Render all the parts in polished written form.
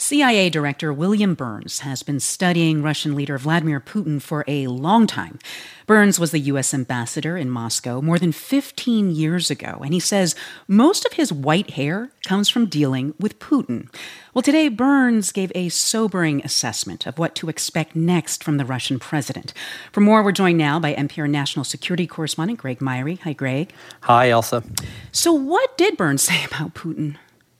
CIA Director William Burns has been studying Russian leader Vladimir Putin for a long time. Burns was the U.S. ambassador in Moscow more than 15 years ago, and he says most of his white hair comes from dealing with Putin. Well, today, Burns gave a sobering assessment of what to expect next from the Russian president. For more, we're joined now by NPR national security correspondent Greg Myre. Hi, Greg. Hi, Elsa. So what did Burns say about Putin?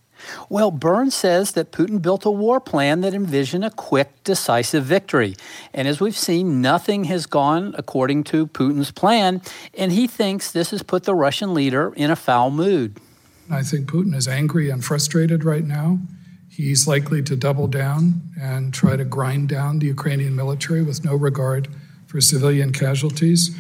Well, Burns says that Putin built a war plan that envisioned a quick, decisive victory. And as we've seen, nothing has gone according to Putin's plan, and he thinks this has put the Russian leader in a foul mood. I think Putin is angry and frustrated right now. He's likely to double down and try to grind down the Ukrainian military with no regard for civilian casualties.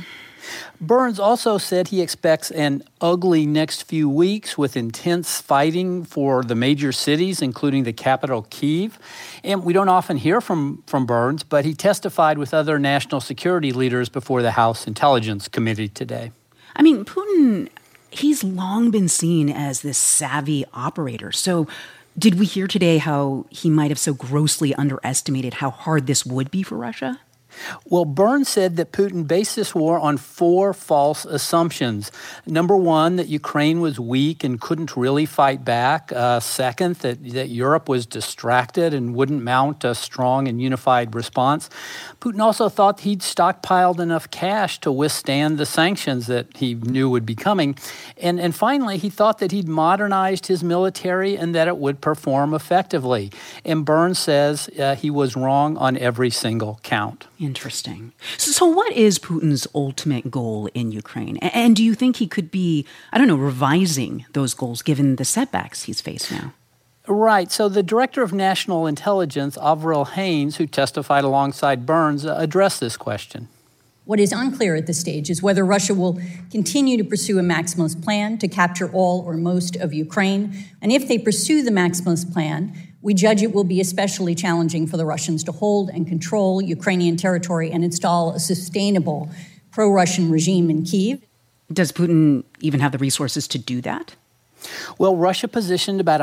Burns also said he expects an ugly next few weeks with intense fighting for the major cities, including the capital, Kyiv. And we don't often hear from Burns, but he testified with other national security leaders before the House Intelligence Committee today. I mean, Putin, he's long been seen as this savvy operator. So did we hear today how he might have so grossly underestimated how hard this would be for Russia? Well, Burns said that Putin based this war on 4 false assumptions. Number one, that Ukraine was weak and couldn't really fight back. Second, that Europe was distracted and wouldn't mount a strong and unified response. Putin also thought he'd stockpiled enough cash to withstand the sanctions that he knew would be coming. And finally, he thought that he'd modernized his military and that it would perform effectively. And Burns says he was wrong on every single count. Interesting. So what is Putin's ultimate goal in Ukraine? And do you think he could be, revising those goals given the setbacks he's faced now? Right. So the director of national intelligence, Avril Haines, who testified alongside Burns, addressed this question. What is unclear at this stage is whether Russia will continue to pursue a maximalist plan to capture all or most of Ukraine. And if they pursue the maximalist plan, we judge it will be especially challenging for the Russians to hold and control Ukrainian territory and install a sustainable pro-Russian regime in Kyiv. Does Putin even have the resources to do that? Well, Russia positioned about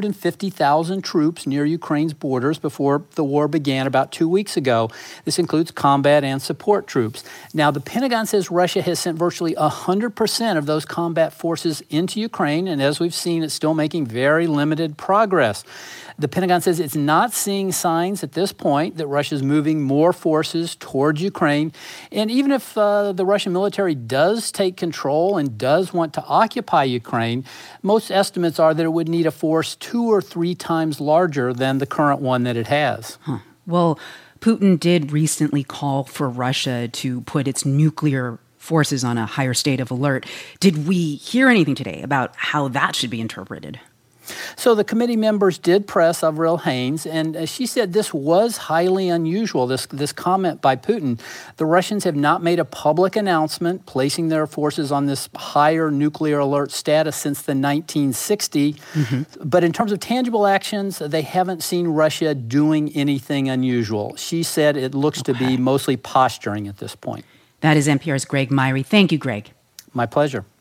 150,000 troops near Ukraine's borders before the war began about 2 weeks ago. This includes combat and support troops. Now, the Pentagon says Russia has sent virtually 100% of those combat forces into Ukraine, and as we've seen, it's still making very limited progress. The Pentagon says it's not seeing signs at this point that Russia's moving more forces towards Ukraine. And even if the Russian military does take control and does want to occupy Ukraine, most estimates are that it would need a force 2 or 3 times larger than the current one that it has. Well, Putin did recently call for Russia to put its nuclear forces on a higher state of alert. Did we hear anything today about how that should be interpreted? So the committee members did press Avril Haines, and she said this was highly unusual, this comment by Putin. The Russians have not made a public announcement placing their forces on this higher nuclear alert status since the 1960s. But in terms of tangible actions, they haven't seen Russia doing anything unusual. She said it looks to be mostly posturing at this point. That is NPR's Greg Myre. Thank you, Greg. My pleasure.